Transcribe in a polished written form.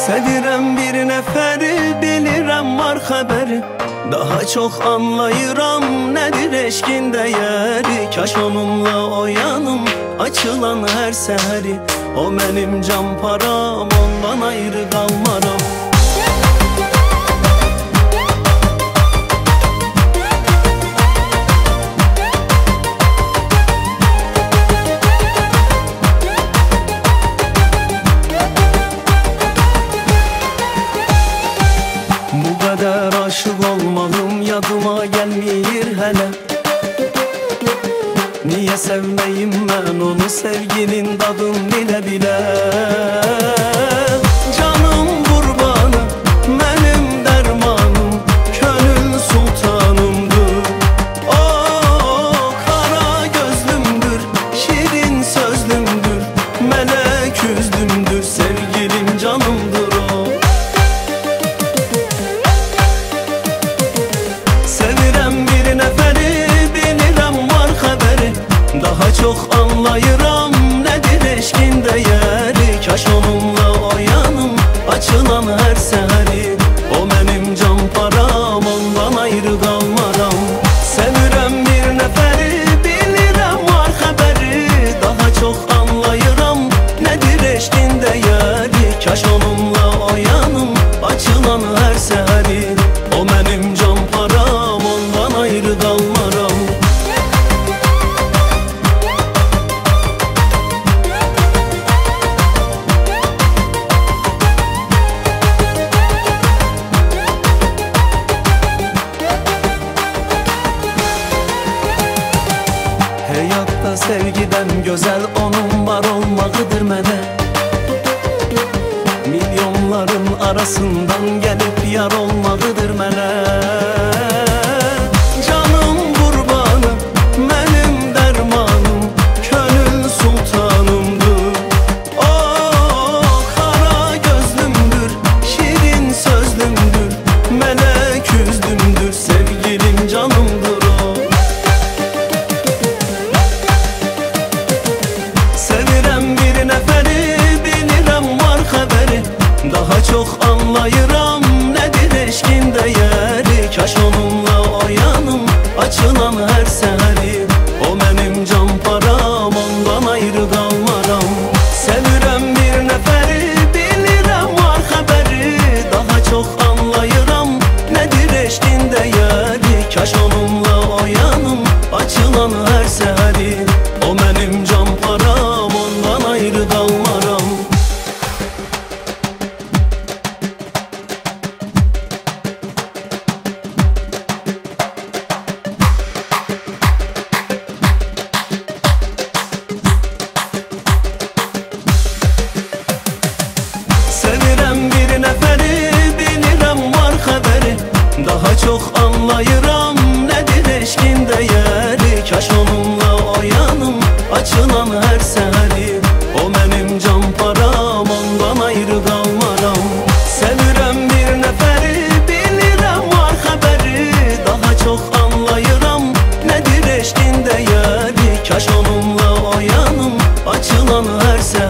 Sevirəm bir nəfəri, bilirəm var xəbəri. Daha çox anlayıram nədir eşqin dəyəri. Kaş onunla oyanım açılan hər səhəri. O mənim can param, ondan ayrı qalmaram. Bu qədər aşıq olmağım yadıma gəlmir hələ. Niyə sevməyim mən onu, sevginin dadın bilə-bilə. Canım qurbanı, mənim dərmanım, könül sultanımdır. O qara gözlümdür, şirin sözlümdür, mələk üzlümdür, sevgilim canımdır o. Daha çox anlayıram nədir eşqin dəyəri. Kaş onunla oyanım açılan hər səhəri. O mənim can param, ondan ayrı qalmaram. Sevirəm bir nəfəri, bilirəm var xəbəri. Daha çox anlayıram nədir eşqin dəyəri. Kaş onunla oyanım açılan hər səhəri. O mənim can param, ondan ayrı qalmaram. Həyatda sevgidən gözəl onun var olmağıdır mənə. Milyonların arasından gəlib yar olmağıdır mənə. Canım qurbanı, mənim dərmanım, könül sultanımdır. O qara gözlümdür, şirin sözlümdür, mələk üzlümdür, sevgilim canımdır o. Daha çox anlayıram nədir eşqin dəyəri. Kaş onunla oyanım açılan hər səhəri. O mənim can param, ondan ayrı qalmaram. Sevirəm bir nəfəri, bilirəm var xəbəri. Daha çox anlayıram nədir eşqin dəyəri. Kaş onunla oyanım açılan hər səhəri. O mənim can param, ondan ayrı qalmaram. Daha çox anlayıram nədir eşqin dəyəri. Kaş onunla oyanım açılan hər səhəri. O mənim can param, ondan ayrı qalmaram. Sevirəm bir nəfəri, bilirəm var xəbəri. Daha çox anlayıram nədir eşqin dəyəri. Kaş onunla oyanım açılan hər səhəri.